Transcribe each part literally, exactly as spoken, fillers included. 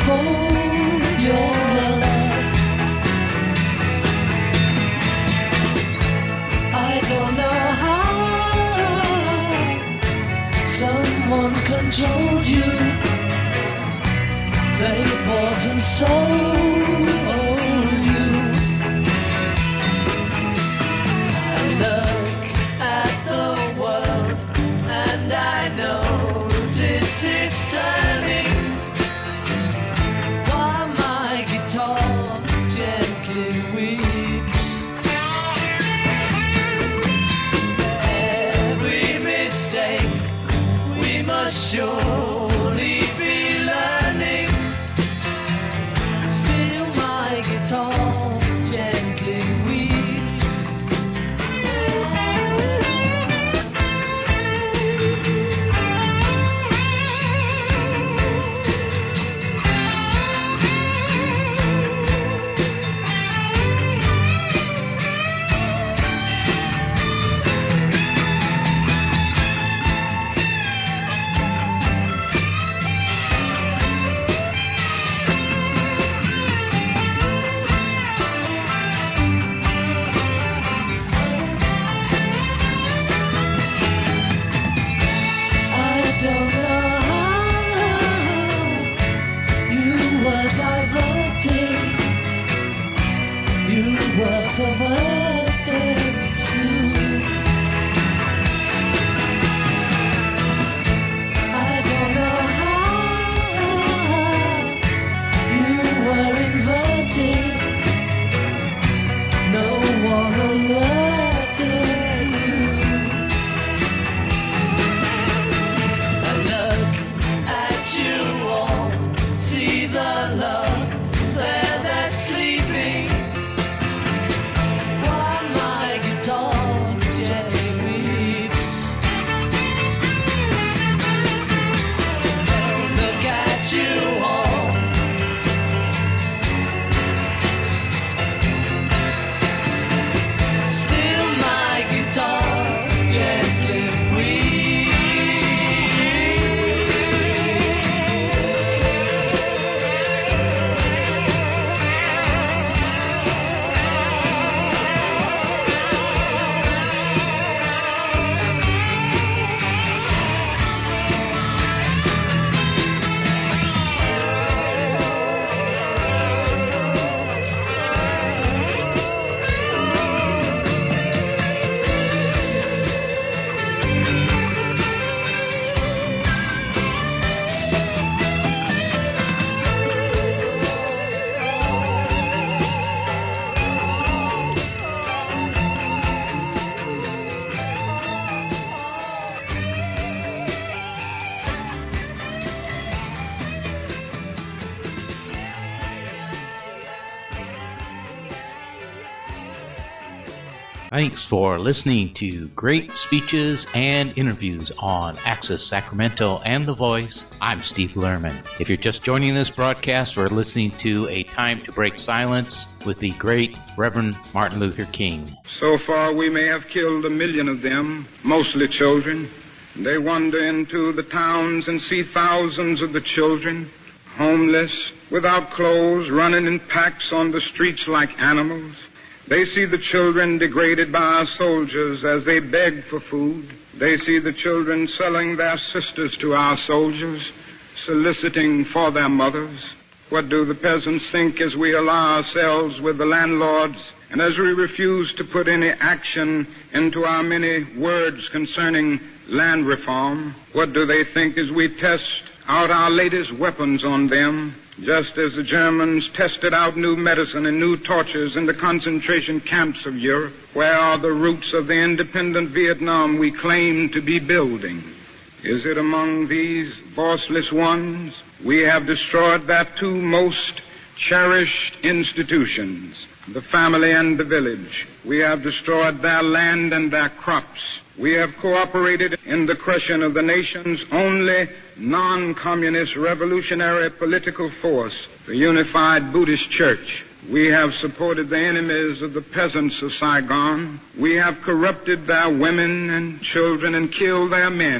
for your love. I don't know how someone controlled you. They bought and sold you. I look at the world and I notice it's turning, while my guitar gently weeps. Every mistake we must surely be learning. Still my guitar gently weeps. I don't know how you were diverted, you were perverted too. I don't know how you were inverted, no one alerted you. I look at you all, see the love there that's sleeping, while my guitar gently weeps. Look at you all, still my guitar gently weeps. Thanks for listening to great speeches and interviews on Access Sacramento and The Voice. I'm Steve Lerman. If you're just joining this broadcast, we're listening to A Time to Break Silence with the great Reverend Martin Luther King. So far we may have killed a million of them, mostly children. They wander into the towns and see thousands of the children, homeless, without clothes, running in packs on the streets like animals. They see the children degraded by our soldiers as they beg for food. They see the children selling their sisters to our soldiers, soliciting for their mothers. What do the peasants think as we ally ourselves with the landlords and as we refuse to put any action into our many words concerning land reform? What do they think as we test out our latest weapons on them, just as the Germans tested out new medicine and new tortures in the concentration camps of Europe? Where are the roots of the independent Vietnam we claim to be building? Is it among these voiceless ones? We have destroyed their two most cherished institutions, the family and the village. We have destroyed their land and their crops. We have cooperated in the crushing of the nation's only non-communist revolutionary political force, the Unified Buddhist Church. We have supported the enemies of the peasants of Saigon. We have corrupted their women and children and killed their men.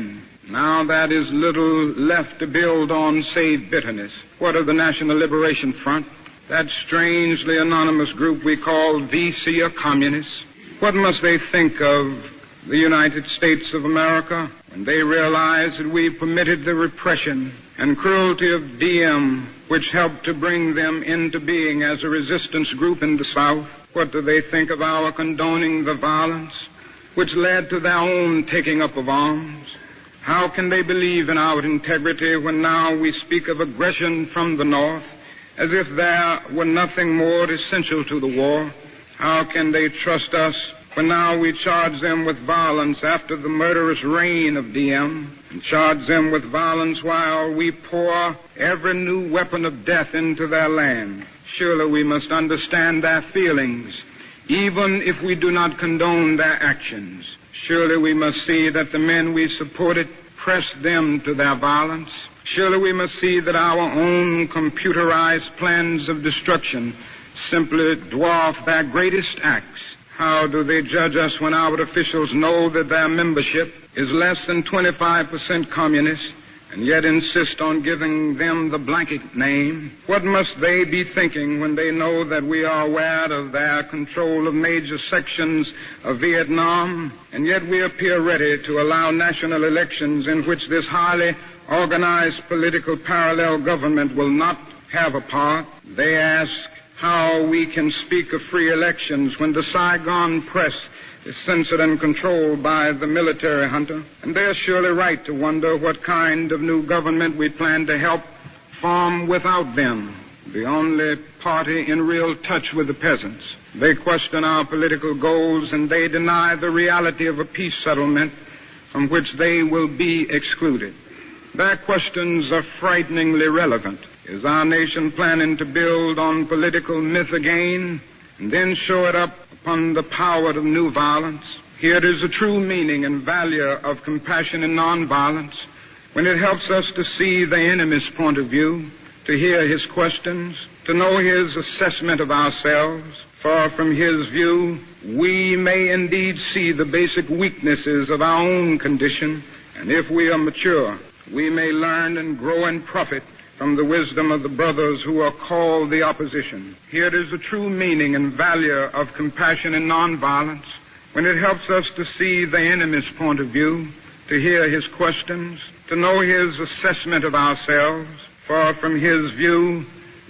Now that is little left to build on save bitterness. What of the National Liberation Front? That strangely anonymous group we call V C or communists? What must they think of the United States of America when they realize that we permitted the repression and cruelty of D M, which helped to bring them into being as a resistance group in the South? What do they think of our condoning the violence which led to their own taking up of arms? How can they believe in our integrity when now we speak of aggression from the North as if there were nothing more essential to the war? How can they trust us when now we charge them with violence after the murderous reign of D M, and charge them with violence while we pour every new weapon of death into their land? Surely we must understand their feelings, even if we do not condone their actions. Surely we must see that the men we supported pressed them to their violence. Surely we must see that our own computerized plans of destruction simply dwarf their greatest acts. How do they judge us when our officials know that their membership is less than twenty-five percent communist and yet insist on giving them the blanket name? What must they be thinking when they know that we are aware of their control of major sections of Vietnam, and yet we appear ready to allow national elections in which this highly organized political parallel government will not have a part? They ask how we can speak of free elections when the Saigon press is censored and controlled by the military junta. And they're surely right to wonder what kind of new government we plan to help form without them, the only party in real touch with the peasants. They question our political goals, and they deny the reality of a peace settlement from which they will be excluded. Their questions are frighteningly relevant. Is our nation planning to build on political myth again and then show it up upon the power of new violence? Here is the true meaning and value of compassion and nonviolence when it helps us to see the enemy's point of view, to hear his questions, to know his assessment of ourselves. For from his view, we may indeed see the basic weaknesses of our own condition, and if we are mature, we may learn and grow and profit from the wisdom of the brothers who are called the opposition. Here is the true meaning and value of compassion and nonviolence when it helps us to see the enemy's point of view, to hear his questions, to know his assessment of ourselves. For from his view,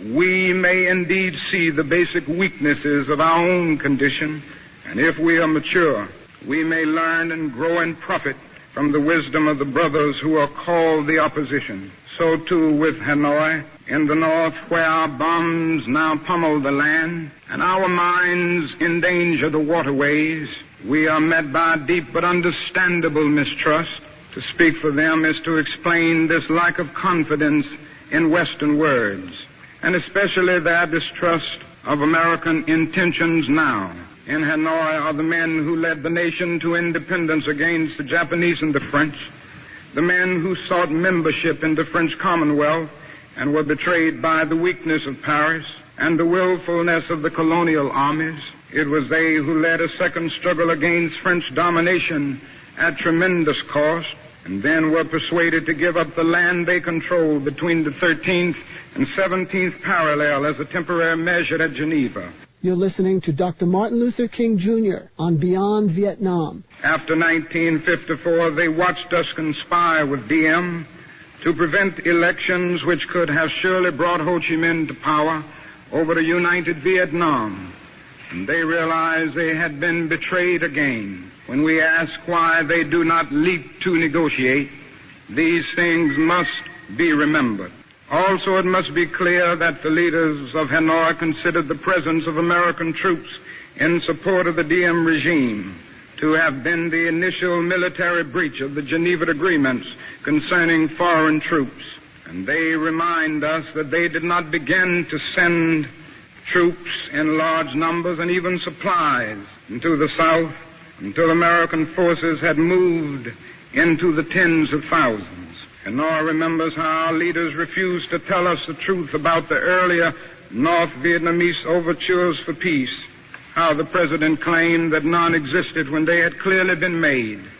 we may indeed see the basic weaknesses of our own condition, and if we are mature, we may learn and grow and profit from the wisdom of the brothers who are called the opposition. So too with Hanoi in the north, where our bombs now pummel the land and our mines endanger the waterways, we are met by deep but understandable mistrust. To speak for them is to explain this lack of confidence in Western words, and especially their distrust of American intentions now. In Hanoi are the men who led the nation to independence against the Japanese and the French, the men who sought membership in the French Commonwealth and were betrayed by the weakness of Paris and the willfulness of the colonial armies. It was they who led a second struggle against French domination at tremendous cost, and then were persuaded to give up the land they controlled between the thirteenth and seventeenth parallel as a temporary measure at Geneva. You're listening to Doctor Martin Luther King, Junior on Beyond Vietnam. After nineteen fifty-four, they watched us conspire with D M to prevent elections which could have surely brought Ho Chi Minh to power over a united Vietnam. And they realized they had been betrayed again. When we ask why they do not leap to negotiate, these things must be remembered. Also, it must be clear that the leaders of Hanoi considered the presence of American troops in support of the D M regime to have been the initial military breach of the Geneva Agreements concerning foreign troops. And they remind us that they did not begin to send troops in large numbers and even supplies into the South until American forces had moved into the tens of thousands. Hanoi remembers how our leaders refused to tell us the truth about the earlier North Vietnamese overtures for peace, how the president claimed that none existed when they had clearly been made.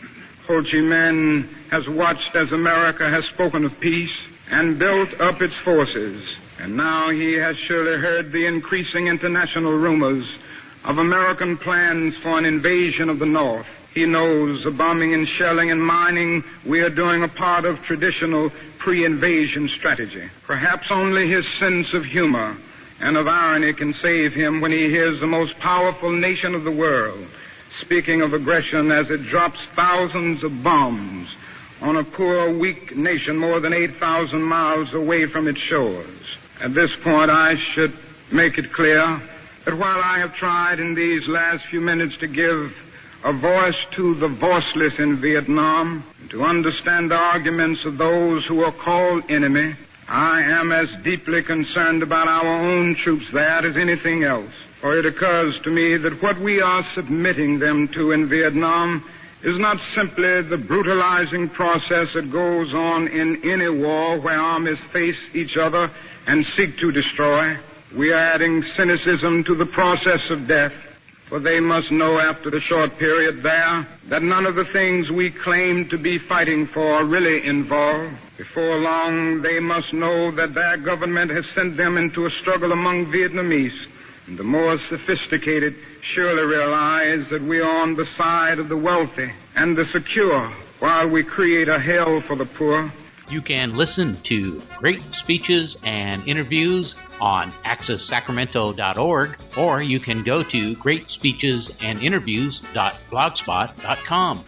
Ho Chi Minh has watched as America has spoken of peace and built up its forces. And now he has surely heard the increasing international rumors of American plans for an invasion of the North. He knows the bombing and shelling and mining we are doing a part of traditional pre-invasion strategy. Perhaps only his sense of humor and of irony can save him when he hears the most powerful nation of the world speaking of aggression as it drops thousands of bombs on a poor, weak nation more than eight thousand miles away from its shores. At this point, I should make it clear that while I have tried in these last few minutes to give a voice to the voiceless in Vietnam, to understand the arguments of those who are called enemy, I am as deeply concerned about our own troops there as anything else. For it occurs to me that what we are submitting them to in Vietnam is not simply the brutalizing process that goes on in any war where armies face each other and seek to destroy. We are adding cynicism to the process of death, for they must know after the short period there that none of the things we claim to be fighting for are really involved. Before long, they must know that their government has sent them into a struggle among Vietnamese. And the more sophisticated surely realize that we are on the side of the wealthy and the secure while we create a hell for the poor. You can listen to great speeches and interviews on access sacramento dot org, or you can go to great speeches and interviews dot blogspot dot com.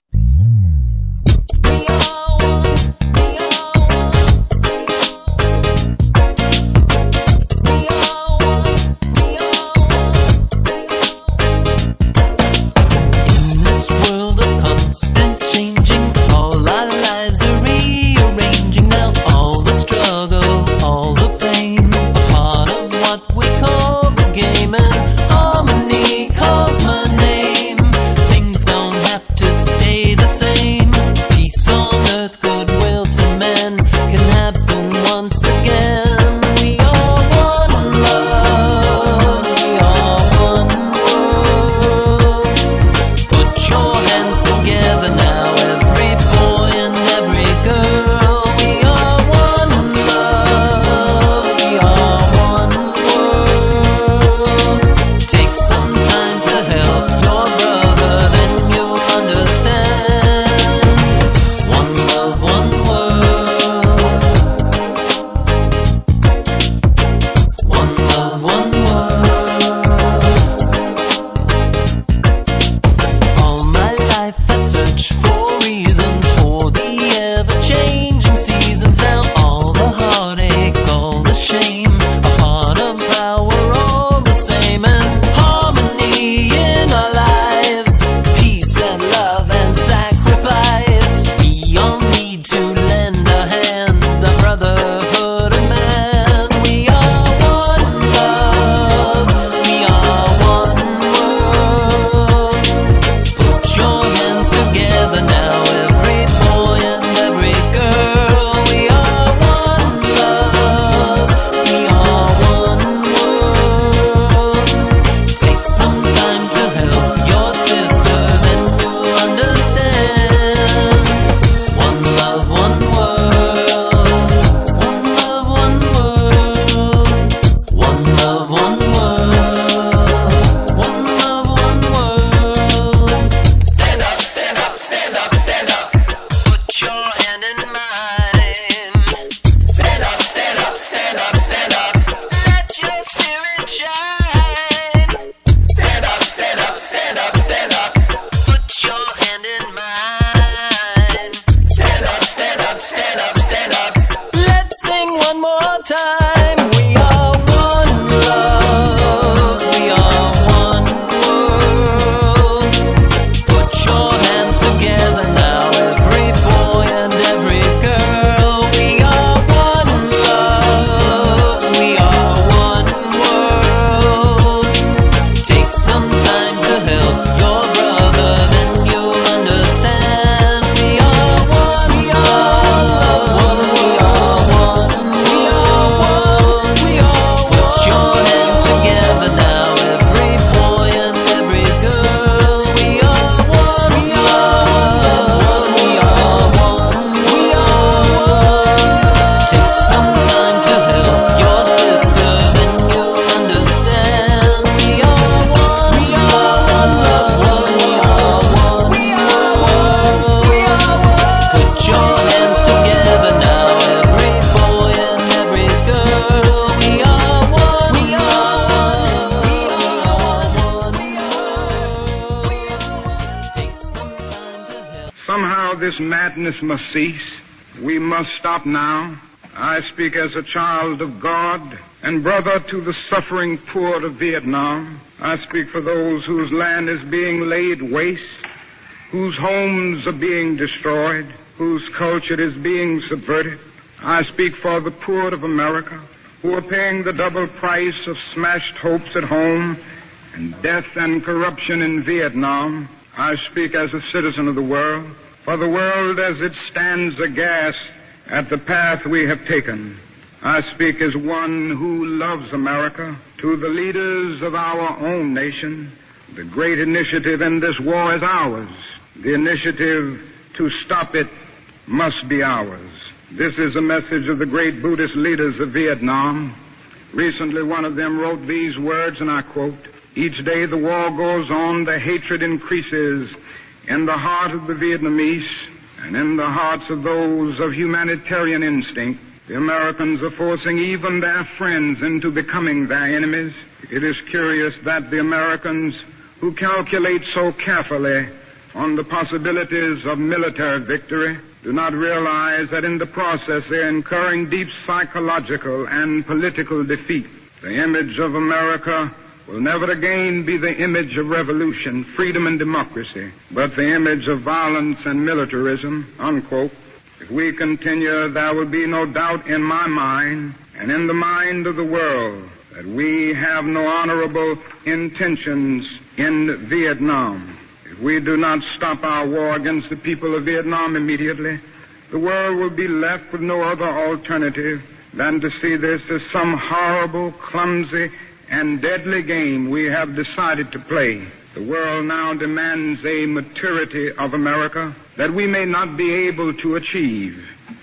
this madness must cease. We must stop now. I speak as a child of God and brother to the suffering poor of Vietnam. I speak for those whose land is being laid waste, whose homes are being destroyed, whose culture is being subverted. I speak for the poor of America, who are paying the double price of smashed hopes at home and death and corruption in Vietnam. I speak as a citizen of the world, for the world as it stands aghast at the path we have taken. I speak as one who loves America. To the leaders of our own nation, the great initiative in this war is ours. The initiative to stop it must be ours. This is a message of the great Buddhist leaders of Vietnam. Recently, one of them wrote these words, and I quote, "Each day the war goes on, the hatred increases in the heart of the Vietnamese and in the hearts of those of humanitarian instinct. The Americans are forcing even their friends into becoming their enemies. It is curious that the Americans, who calculate so carefully on the possibilities of military victory, do not realize that in the process they are incurring deep psychological and political defeat. The image of America will never again be the image of revolution, freedom, and democracy, but the image of violence and militarism," unquote. If we continue, there will be no doubt in my mind and in the mind of the world that we have no honorable intentions in Vietnam. If we do not stop our war against the people of Vietnam immediately, the world will be left with no other alternative than to see this as some horrible, clumsy, and deadly game we have decided to play. The world now demands a maturity of America that we may not be able to achieve.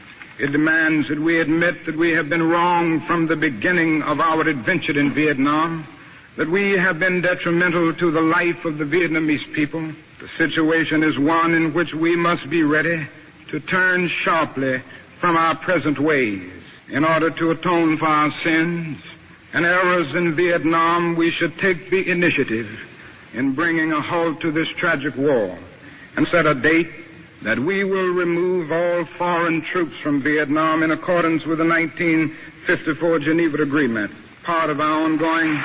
It demands that we admit that we have been wrong from the beginning of our adventure in Vietnam, that we have been detrimental to the life of the Vietnamese people. The situation is one in which we must be ready to turn sharply from our present ways. In order to atone for our sins and errors in Vietnam, we should take the initiative in bringing a halt to this tragic war and set a date that we will remove all foreign troops from Vietnam in accordance with the nineteen fifty-four Geneva Agreement. Part of our ongoing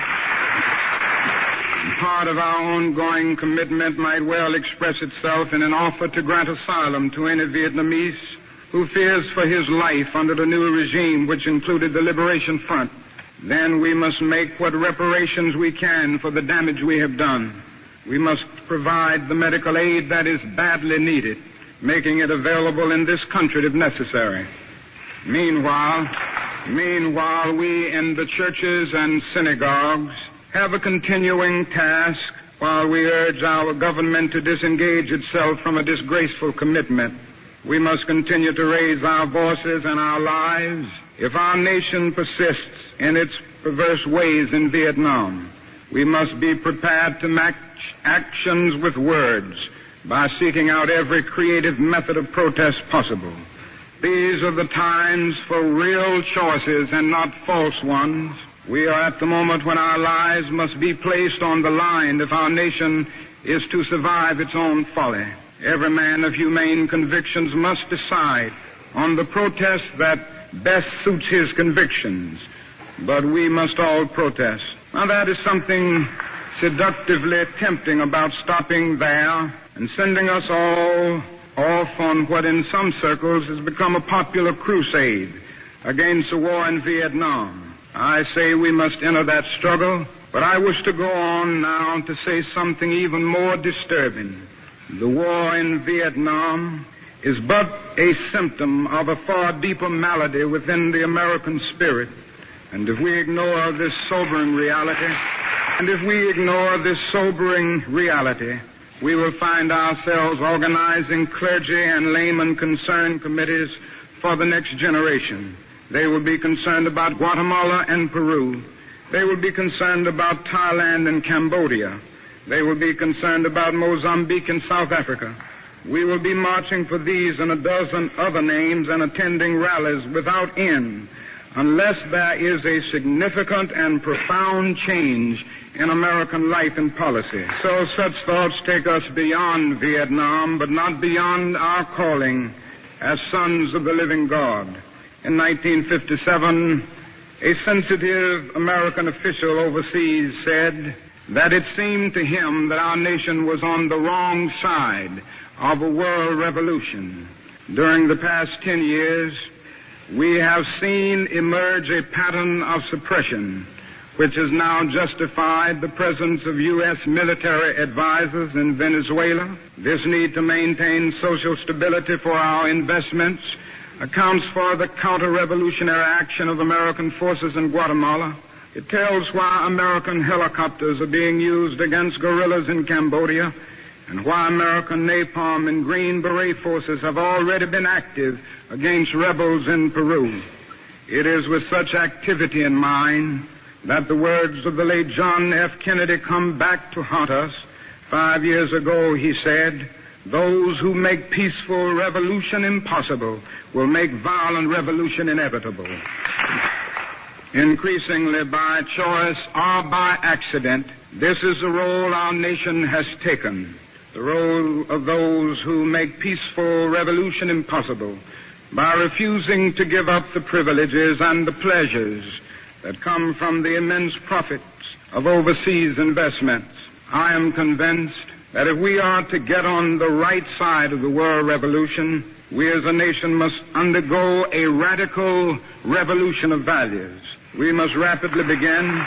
part of our ongoing commitment might well express itself in an offer to grant asylum to any Vietnamese who fears for his life under the new regime, which included the Liberation Front. Then we must make what reparations we can for the damage we have done. We must provide the medical aid that is badly needed, making it available in this country if necessary. Meanwhile, meanwhile, we in the churches and synagogues have a continuing task while we urge our government to disengage itself from a disgraceful commitment. We must continue to raise our voices and our lives if our nation persists in its perverse ways in Vietnam. We must be prepared to match actions with words by seeking out every creative method of protest possible. These are the times for real choices and not false ones. We are at the moment when our lives must be placed on the line if our nation is to survive its own folly. Every man of humane convictions must decide on the protest that best suits his convictions. But we must all protest. Now, that is something seductively tempting about stopping there and sending us all off on what in some circles has become a popular crusade against the war in Vietnam. I say we must enter that struggle, but I wish to go on now to say something even more disturbing. The war in Vietnam is but a symptom of a far deeper malady within the American spirit. And if we ignore this sobering reality, and if we ignore this sobering reality, we will find ourselves organizing clergy and layman concern committees for the next generation. They will be concerned about Guatemala and Peru. They will be concerned about Thailand and Cambodia. They will be concerned about Mozambique and South Africa. We will be marching for these and a dozen other names and attending rallies without end unless there is a significant and profound change in American life and policy. So such thoughts take us beyond Vietnam, but not beyond our calling as sons of the living God. In nineteen fifty-seven, a sensitive American official overseas said that it seemed to him that our nation was on the wrong side of a world revolution. During the past ten years, we have seen emerge a pattern of suppression which has now justified the presence of U S military advisors in Venezuela. This need to maintain social stability for our investments accounts for the counter-revolutionary action of American forces in Guatemala. It tells why American helicopters are being used against guerrillas in Cambodia, and why American napalm and Green Beret forces have already been active against rebels in Peru. It is with such activity in mind that the words of the late John F. Kennedy come back to haunt us. Five years ago, he said, "Those who make peaceful revolution impossible will make violent revolution inevitable." Increasingly by choice or by accident, this is the role our nation has taken, the role of those who make peaceful revolution impossible by refusing to give up the privileges and the pleasures that come from the immense profits of overseas investments. I am convinced that if we are to get on the right side of the world revolution, we as a nation must undergo a radical revolution of values. We must rapidly begin,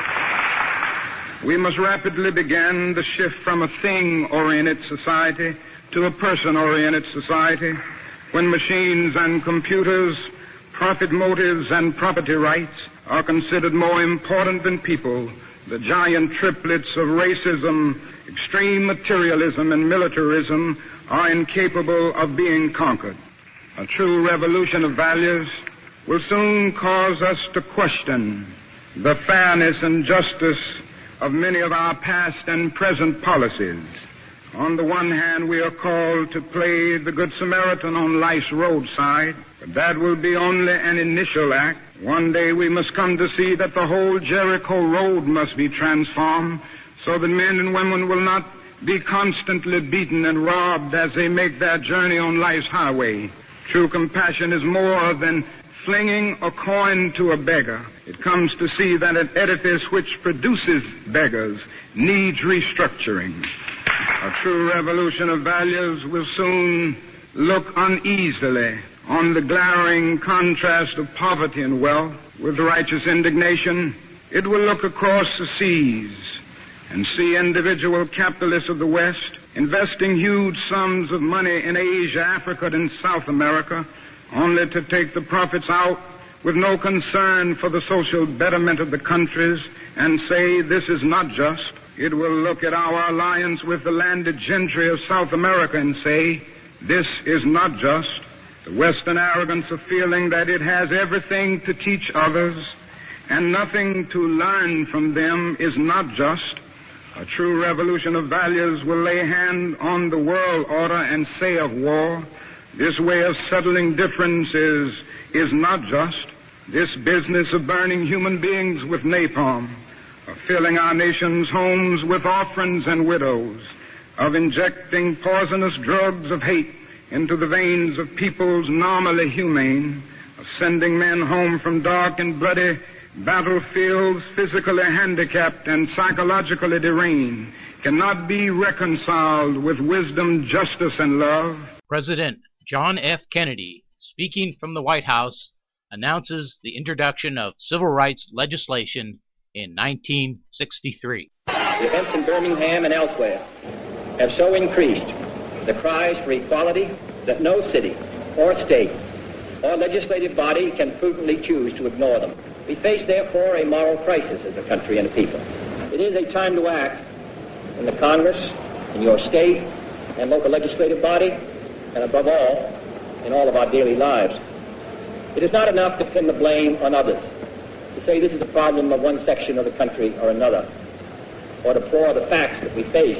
we must rapidly begin the shift from a thing-oriented society to a person-oriented society, when machines and computers, profit motives and property rights are considered more important than people. The giant triplets of racism, extreme materialism, and militarism are incapable of being conquered. A true revolution of values will soon cause us to question the fairness and justice of many of our past and present policies. On the one hand, we are called to play the Good Samaritan on life's roadside, but that will be only an initial act. One day we must come to see that the whole Jericho road must be transformed so that men and women will not be constantly beaten and robbed as they make their journey on life's highway. True compassion is more than flinging a coin to a beggar. It comes to see that an edifice which produces beggars needs restructuring. A true revolution of values will soon look uneasily on the glaring contrast of poverty and wealth. With righteous indignation, it will look across the seas and see individual capitalists of the West investing huge sums of money in Asia, Africa, and South America, only to take the profits out with no concern for the social betterment of the countries and say this is not just. It will look at our alliance with the landed gentry of South America and say this is not just. The Western arrogance of feeling that it has everything to teach others and nothing to learn from them is not just. A true revolution of values will lay hand on the world order and say of war, this way of settling differences is not just. This business of burning human beings with napalm, of filling our nation's homes with orphans and widows, of injecting poisonous drugs of hate into the veins of peoples normally humane, of sending men home from dark and bloody battlefields physically handicapped and psychologically deranged, cannot be reconciled with wisdom, justice, and love. President John F. Kennedy, speaking from the White House, announces the introduction of civil rights legislation in nineteen sixty-three. The events in Birmingham and elsewhere have so increased the cries for equality that no city or state or legislative body can prudently choose to ignore them. We face, therefore, a moral crisis as a country and a people. It is a time to act in the Congress, in your state and local legislative body, and above all, in all of our daily lives. It is not enough to pin the blame on others, to say this is the problem of one section of the country or another, or to deplore the facts that we face.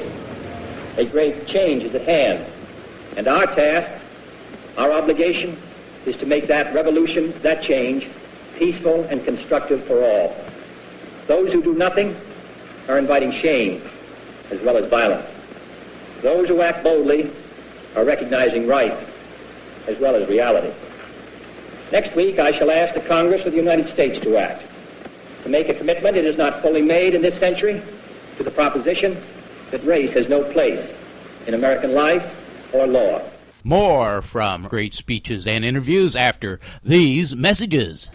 A great change is at hand, and our task, our obligation, is to make that revolution, that change, peaceful and constructive for all. Those who do nothing are inviting shame as well as violence. Those who act boldly are recognizing right as well as reality. Next week, I shall ask the Congress of the United States to act, to make a commitment it has not fully made in this century to the proposition that race has no place in American life or law. More from great speeches and interviews after these messages.